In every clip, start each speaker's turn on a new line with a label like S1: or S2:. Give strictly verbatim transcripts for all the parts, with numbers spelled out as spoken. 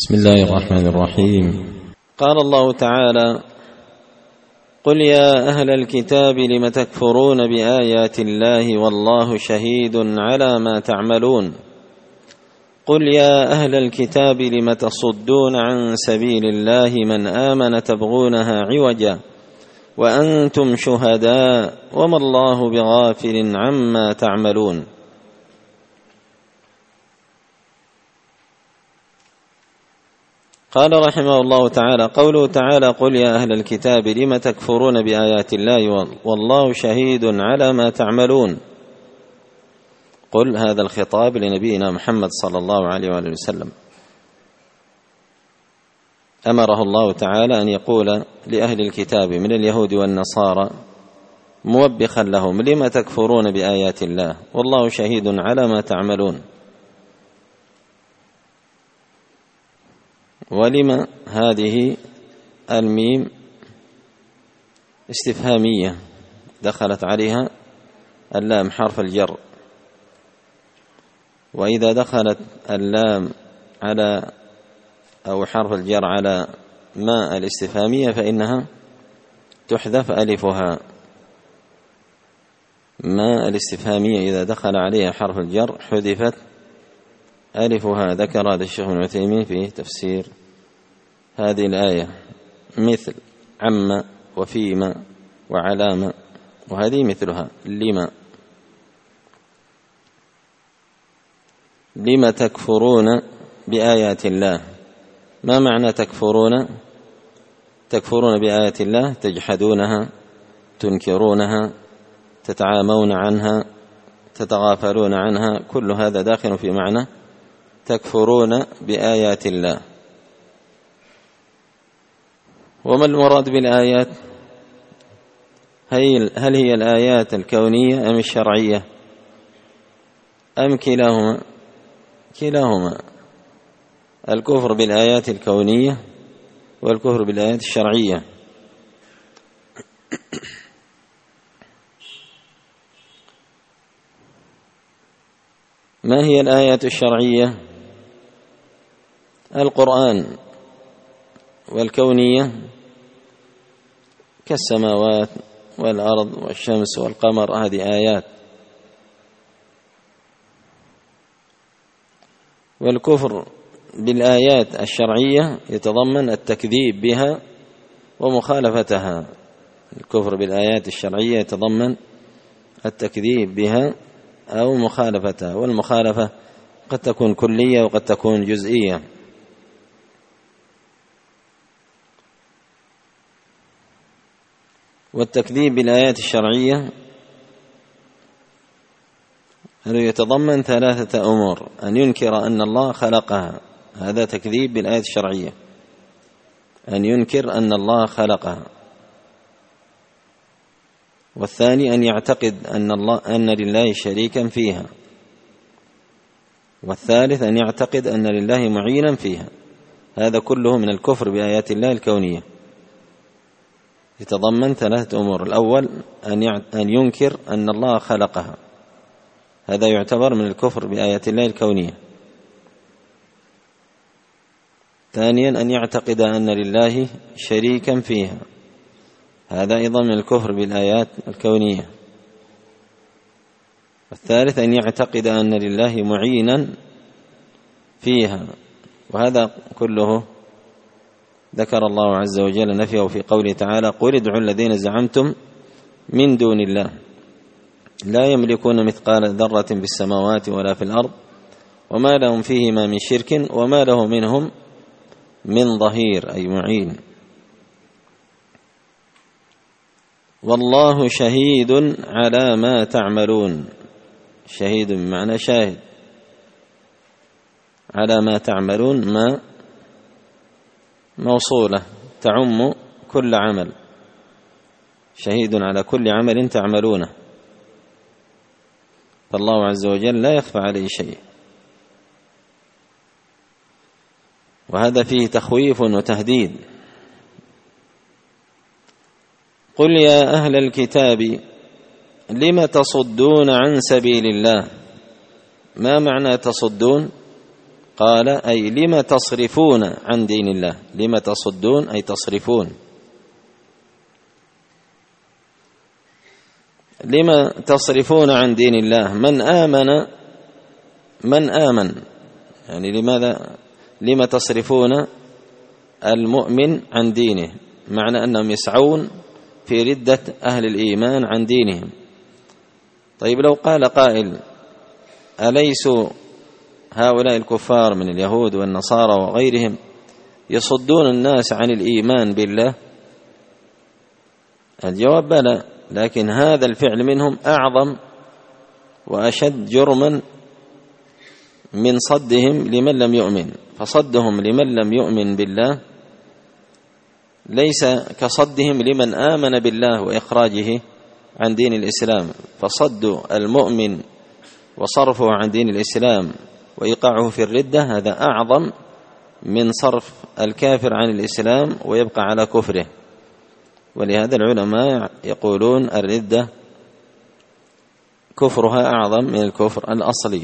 S1: بسم الله الرحمن الرحيم.
S2: قال الله تعالى: قل يا أهل الكتاب لم تكفرون بآيات الله والله شهيد على ما تعملون قل يا أهل الكتاب لم تصدون عن سبيل الله من آمن تبغونها عوجا وأنتم شهداء وما الله بغافل عما تعملون. قال رحمه الله تعالى: قوله تعالى: قل يا أهل الكتاب لم تكفرون بآيات الله والله شهيد على ما تعملون. قل هذا الخطاب لنبينا محمد صلى الله عليه وآله وسلم، أمره الله تعالى أن يقول لأهل الكتاب من اليهود والنصارى موبخا لهم: لم تكفرون بآيات الله والله شهيد على ما تعملون. ولم هذه الميم استفهامية دخلت عليها اللام حرف الجر، وإذا دخلت اللام على أو حرف الجر على ما الاستفهامية فإنها تحذف ألفها. ما الاستفهامية إذا دخل عليها حرف الجر حذفت ألفها. ذكر هذا الشيخ ابن عثيمين في تفسير هذه الآية، مثل عم وفيما وعلامة، وهذه مثلها لما. لم تكفرون بآيات الله. ما معنى تكفرون؟ تكفرون بآيات الله تجحدونها، تنكرونها، تتعامون عنها، تتغافلون عنها، كل هذا داخل في معنى تكفرون بآيات الله. وما المراد بالآيات؟ هل هي الآيات الكونية أم الشرعية أم كلاهما؟ كلاهما، الكفر بالآيات الكونية والكفر بالآيات الشرعية. ما هي الآيات الشرعية؟ القرآن. والكونية كالسماوات والأرض والشمس والقمر، هذه آيات. والكفر بالآيات الشرعية يتضمن التكذيب بها ومخالفتها. الكفر بالآيات الشرعية يتضمن التكذيب بها أو مخالفتها، والمخالفة قد تكون كلية وقد تكون جزئية. والتكذيب بالآيات الشرعية يتضمن ثلاثة أمور: أن ينكر أن الله خلقها، هذا تكذيب بالآيات الشرعية، أن ينكر أن الله خلقها. والثاني أن يعتقد أن الله أن لله شريكا فيها. والثالث أن يعتقد أن لله معينا فيها. هذا كله من الكفر بآيات الله الكونية، يتضمن ثلاثة أمور: الأول أن ينكر أن الله خلقها، هذا يعتبر من الكفر بآيات الله الكونية. ثانيا أن يعتقد أن لله شريكا فيها، هذا أيضا من الكفر بالآيات الكونية. الثالث أن يعتقد أن لله معينا فيها، وهذا كله ذكر الله عز وجل نفيه في قوله تعالى: قل ادعوا الذين زعمتم من دون الله لا يملكون مثقال ذرة في السماوات ولا في الأرض وما لهم فيهما من شرك وما له منهم من ظهير، أي معين. والله شهيد على ما تعملون. شهيد بمعنى شاهد، على ما تعملون ما موصولة تعم كل عمل، شهيد على كل عمل تعملونه، فالله عز وجل لا يخفى عليه شيء. وهذا فيه تخويف وتهديد. قل يا أهل الكتاب لم تصدون عن سبيل الله. ما معنى تصدون؟ قال أي لم تصرفون عن دين الله، لم تصدون أي تصرفون، لم تصرفون عن دين الله. من آمن من آمن يعني لماذا لم تصرفون المؤمن عن دينه؟ معنى أنهم يسعون في ردة أهل الإيمان عن دينهم. طيب لو قال قائل أليسوا هؤلاء الكفار من اليهود والنصارى وغيرهم يصدون الناس عن الإيمان بالله؟ الجواب بلى، لكن هذا الفعل منهم أعظم وأشد جرما من صدهم لمن لم يؤمن. فصدهم لمن لم يؤمن بالله ليس كصدهم لمن آمن بالله وإخراجه عن دين الإسلام. فصد المؤمن وصرفه عن دين الإسلام وإيقاعه في الردة هذا أعظم من صرف الكافر عن الإسلام ويبقى على كفره. ولهذا العلماء يقولون الردة كفرها أعظم من الكفر الأصلي.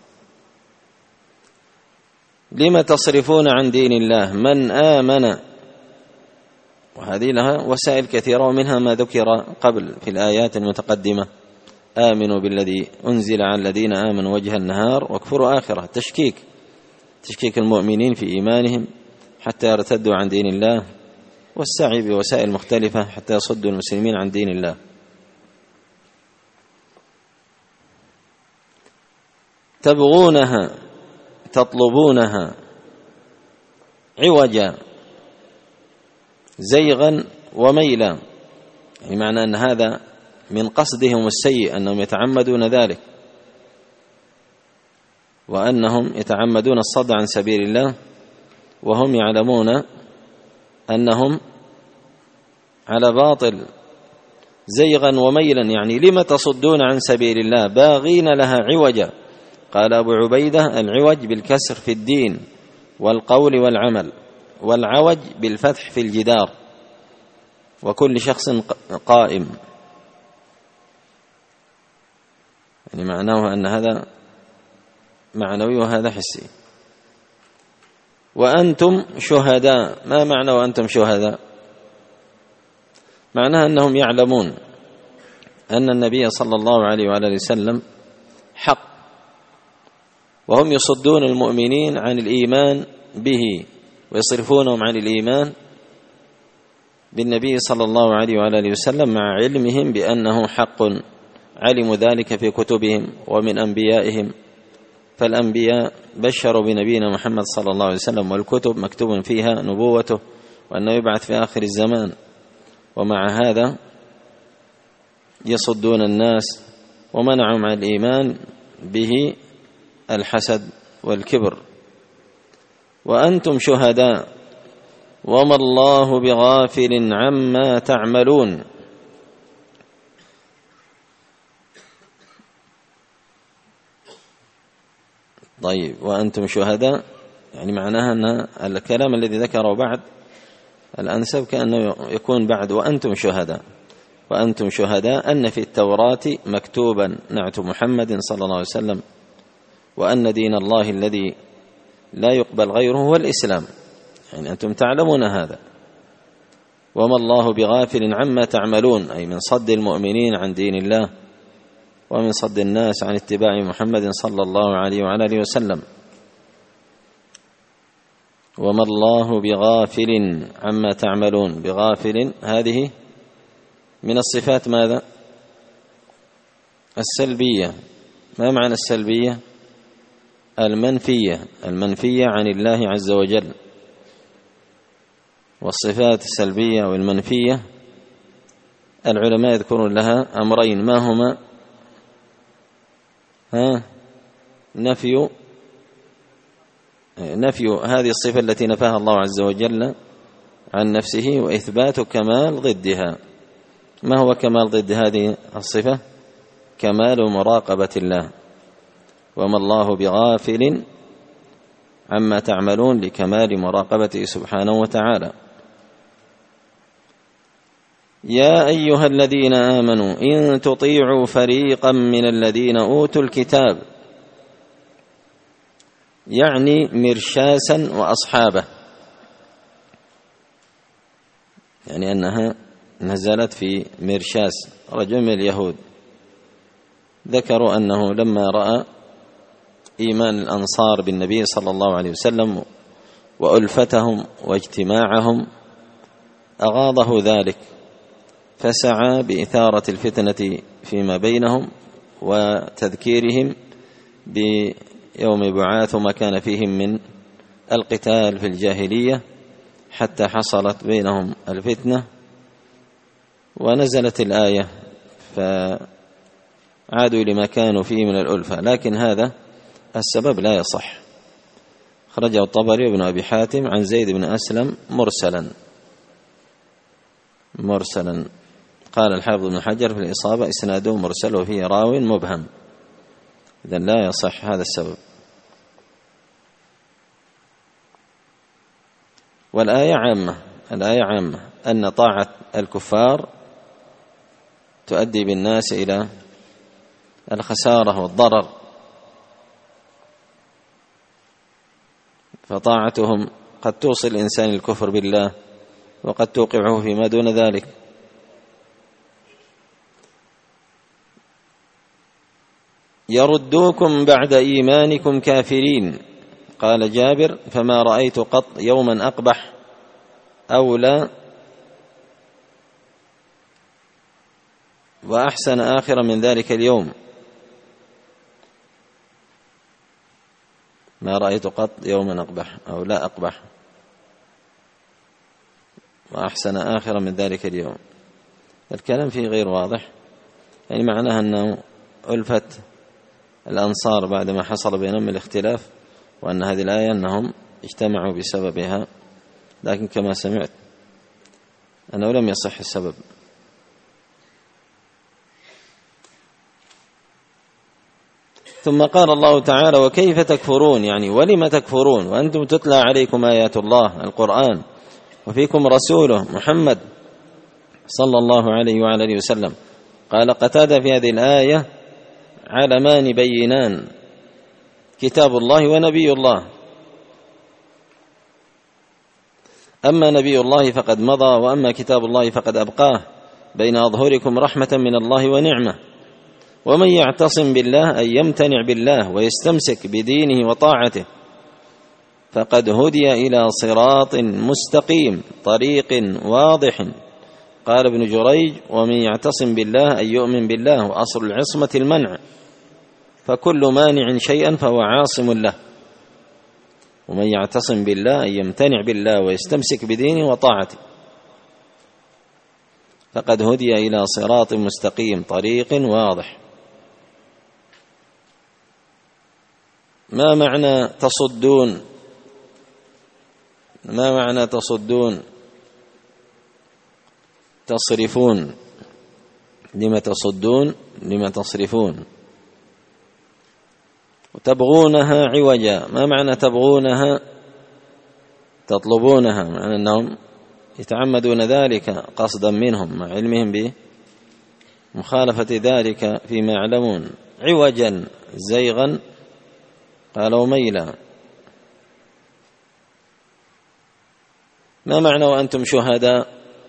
S2: لم تصرفون عن دين الله؟ من آمن، وهذه لها وسائل كثيرة ومنها ما ذكر قبل في الآيات المتقدمة: آمنوا بالذي أنزل على الذين آمنوا وجه النهار واكفروا آخره. تشكيك تشكيك المؤمنين في إيمانهم حتى يرتدوا عن دين الله، والسعي بوسائل مختلفة حتى يصدوا المسلمين عن دين الله. تبغونها تطلبونها عوجا زيغا وميلا، يعني معنى أن هذا من قصدهم السيء، أنهم يتعمدون ذلك وأنهم يتعمدون الصد عن سبيل الله وهم يعلمون أنهم على باطل. زيغا وميلا يعني لم تصدون عن سبيل الله باغين لها عوجا. قال أبو عبيدة: العوج بالكسر في الدين والقول والعمل، والعوج بالفتح في الجدار وكل شخص قائم. يعني معناه أن هذا معنوي وهذا حسي. وأنتم شهداء. ما معنى وأنتم شهداء؟ معناها أنهم يعلمون أن النبي صلى الله عليه وآله وسلم حق، وهم يصدون المؤمنين عن الإيمان به ويصرفونهم عن الإيمان بالنبي صلى الله عليه وآله وسلم مع علمهم بأنه حق. علموا ذلك في كتبهم ومن أنبيائهم، فالأنبياء بشروا بنبينا محمد صلى الله عليه وسلم، والكتب مكتوب فيها نبوته وأنه يبعث في آخر الزمان. ومع هذا يصدون الناس ومنعهم عن الإيمان به الحسد والكبر. وأنتم شهداء وما الله بغافل عما تعملون. طيب، وأنتم شهداء يعني معناها أن الكلام الذي ذكره بعد الأنسب كأنه يكون بعد وأنتم شهداء. وأنتم شهداء أن في التوراة مكتوبا نعت محمد صلى الله عليه وسلم، وأن دين الله الذي لا يقبل غيره هو الإسلام. يعني أنتم تعلمون هذا. وما الله بغافل عما تعملون، أي من صد المؤمنين عن دين الله ومن صد الناس عن اتباع محمد صلى الله عليه وعلى آله وسلم. وما الله بغافل عما تعملون. بغافل هذه من الصفات ماذا؟ السلبية. ما معنى السلبية؟ المنفية، المنفية عن الله عز وجل. والصفات السلبية والمنفية العلماء يذكرون لها أمرين، ما هما؟ ها نفي نفي هذه الصفة التي نفاها الله عز وجل عن نفسه، وإثبات كمال ضدها. ما هو كمال ضد هذه الصفة؟ كمال مراقبة الله. وما الله بغافل عما تعملون، لكمال مراقبته سبحانه وتعالى. يا أيها الذين آمنوا إن تطيعوا فريقا من الذين أوتوا الكتاب يعني مرشاسا وأصحابه، يعني أنها نزلت في مرشاس رجل من اليهود. ذكروا أنه لما رأى إيمان الأنصار بالنبي صلى الله عليه وسلم وألفتهم واجتماعهم أغاضه ذلك، فسعى بإثارة الفتنة فيما بينهم وتذكيرهم بيوم بعاث وما كان فيهم من القتال في الجاهلية، حتى حصلت بينهم الفتنة ونزلت الآية فعادوا لما كانوا فيه من الألفة. لكن هذا السبب لا يصح. خرجه الطبري وابن أبي حاتم عن زيد بن أسلم مرسلا مرسلا قال الحافظ بن حجر في الإصابة إسناده مرسل وفيه راو مبهم، إذن لا يصح هذا السبب. والآية عامة، الآية عامة أن طاعة الكفار تؤدي بالناس إلى الخسارة والضرر، فطاعتهم قد توصل الإنسان الكفر بالله وقد توقعه فيما دون ذلك. يردوكم بعد إيمانكم كافرين. قال جابر: فما رأيت قط يوما أقبح أولى وأحسن آخرا من ذلك اليوم. ما رأيت قط يوما أقبح أو لا أقبح وأحسن آخرا من ذلك اليوم. الكلام فيه غير واضح، يعني معناها أنه ألفت الأنصار بعدما حصل بينهم الاختلاف، وأن هذه الآية أنهم اجتمعوا بسببها، لكن كما سمعت أنه لم يصح السبب. ثم قال الله تعالى: وكيف تكفرون، يعني ولم تكفرون وأنتم تتلى عليكم آيات الله القرآن وفيكم رسوله محمد صلى الله عليه وعلى آله وسلم. قال قتادة في هذه الآية: علمان بينان، كتاب الله ونبي الله. أما نبي الله فقد مضى، وأما كتاب الله فقد أبقاه بين أظهركم رحمة من الله ونعمة. ومن يعتصم بالله أي يمتنع بالله ويستمسك بدينه وطاعته فقد هدي إلى صراط مستقيم طريق واضح. قال ابن جريج: ومن يعتصم بالله أي يؤمن بالله، وأصل العصمة المنع، فكل مانع شيئا فهو عاصم له. ومن يعتصم بالله أي يمتنع بالله ويستمسك بدينه وطاعته فقد هدي إلى صراط مستقيم طريق واضح. ما معنى تصدون؟ ما معنى تصدون؟ تصرفون. لما تصدون؟ لما تصرفون؟ وتبغونها عوجا. ما معنى تبغونها؟ تطلبونها، معنى أنهم يتعمدون ذلك قصدا منهم مع علمهم بمخالفة ذلك فيما يعلمون. عوجا زيغا قالوا ميلا. ما معنى وأنتم شهداء؟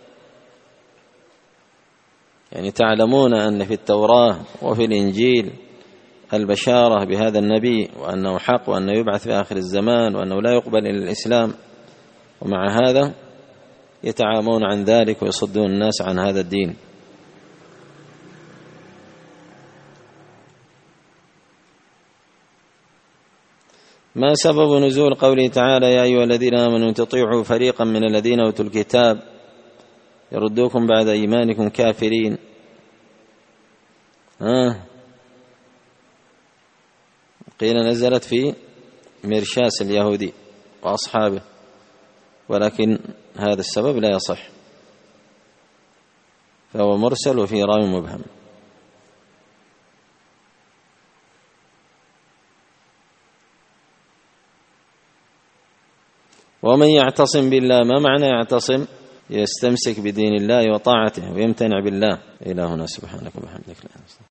S2: يعني تعلمون أن في التوراة وفي الإنجيل البشارة بهذا النبي وأنه حق وأنه يبعث في آخر الزمان وأنه لا يقبل إلى الإسلام، ومع هذا يتعامون عن ذلك ويصدون الناس عن هذا الدين. ما سبب نزول قوله تعالى: يا أيها الذين آمنوا تطيعوا فريقا من الذين أوتوا الكتاب يردوكم بعد إيمانكم كافرين؟ آه. قيل نزلت في مرشاس اليهودي وأصحابه، ولكن هذا السبب لا يصح، فهو مرسل وفي راوي مبهم. ومن يعتصم بالله. ما معنى يعتصم؟ يستمسك بدين الله وطاعته ويمتنع بالله. إلهنا سبحانك وبحمدك.